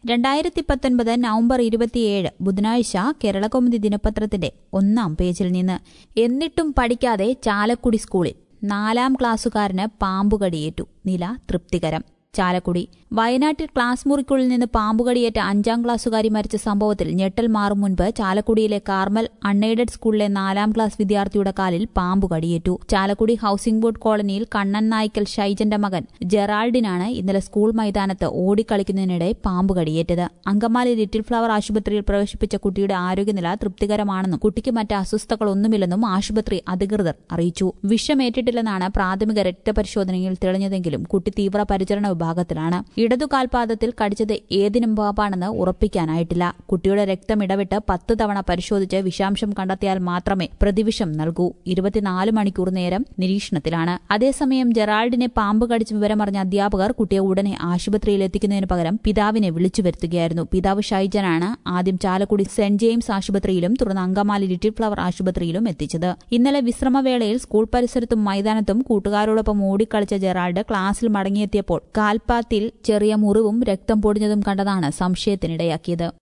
2019 November 27 ബുധനാഴ്ച കേരളകൗമുദി ദിനപത്രത്തിന്റെ 1-ാം പേജിൽ നിന്ന്. എന്നിട്ടും പഠിക്കാതെ ചാലക്കുടി സ്കൂളിൽ 4-ാം ക്ലാസ്സുകാരന് പാമ്പുകടിയേറ്റു. നില തൃപ്തികരം. ചാലക്കുടി. വയനാട്ടിൽ ക്ലാസ് മുറിക്കുള്ളിൽ നിന്ന് പാമ്പുകടിയേറ്റ 5-ാം ക്ലാസ്സുകാരി മരിച്ച സംഭവത്തിൽ ഞെട്ടൽ മാറും മുൻപ് ചാലക്കുടിയിലെ കാർമൽ അൺഎയ്ഡഡ് സ്കൂളിലെ 4-ാം ക്ലാസ് വിദ്യാർത്ഥിയുടെ കാലിൽ പാമ്പുകടിയേറ്റു. ചാലക്കുടി ഹൌസിംഗ് ബോർഡ് കോളനിയിൽ കണ്ണൻ നായ്ക്കൽ ഷൈജന്റെ മകൻ ജെറാൾഡിനാണ് ഇന്നലെ സ്കൂൾ മൈതാനത്ത് ഓടിക്കളിക്കുന്നതിനിടെ പാമ്പുകടിയേറ്റത്. അങ്കമാലി ലിറ്റിൽ ഫ്ലവർ ആശുപത്രിയിൽ പ്രവേശിപ്പിച്ച കുട്ടിയുടെ ആരോഗ്യനില തൃപ്തികരമാണെന്നും കുട്ടിക്ക് മറ്റ് അസ്വസ്ഥതകളൊന്നുമില്ലെന്നും ആശുപത്രി അധികൃതർ അറിയിച്ചു. വിഷമേറ്റിട്ടില്ലെന്നാണ് പ്രാഥമിക രക്തപരിശോധനയിൽ തെളിഞ്ഞതെങ്കിലും കുട്ടി തീവ്ര പരിചരണ വിഭാഗത്തിലാണ്. ഇടതുകാൽപാദത്തിൽ കടിച്ചത് ഏതിനും പാമ്പാണെന്ന് ഉറപ്പിക്കാനായിട്ടില്ല. കുട്ടിയുടെ രക്തം ഇടവിട്ട് 10 തവണ പരിശോധിച്ച് വിഷാംശം കണ്ടെത്തിയാൽ മാത്രമേ പ്രതിവിഷം നൽകൂ. 24 മണിക്കൂർ നേരം നിരീക്ഷണത്തിലാണ്. അതേസമയം ജെറാൾഡിനെ പാമ്പ് കടിച്ച വിവരമറിഞ്ഞ അധ്യാപകർ കുട്ടിയെ ഉടനെ ആശുപത്രിയിൽ എത്തിക്കുന്നതിന് പകരം പിതാവിനെ വിളിച്ചു വരുത്തുകയായിരുന്നു. പിതാവ് ഷൈജനാണ് ആദ്യം ചാലക്കുടി സെന്റ് ജെയിംസ് ആശുപത്രിയിലും തുടർന്ന് അങ്കമാലി ലിറ്റിൽ ഫ്ലവർ ആശുപത്രിയിലും എത്തിച്ചത്. ഇന്നലെ വിശ്രമവേളയിൽ സ്കൂൾ പരിസരത്തും മൈതാനത്തും കൂട്ടുകാരോടൊപ്പം ഓടിക്കളിച്ച ജെറാൾഡ് ക്ലാസ്സിൽ മടങ്ങിയെത്തിയപ്പോൾ കാൽപാത്തിൽ ചെറിയ മുറിവും രക്തം പൊടിഞ്ഞതും കണ്ടതാണ് സംശയത്തിനിടയാക്കിയത്.